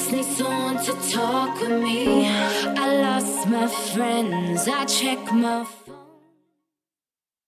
just need someone to talk with me. I lost my friends, I check my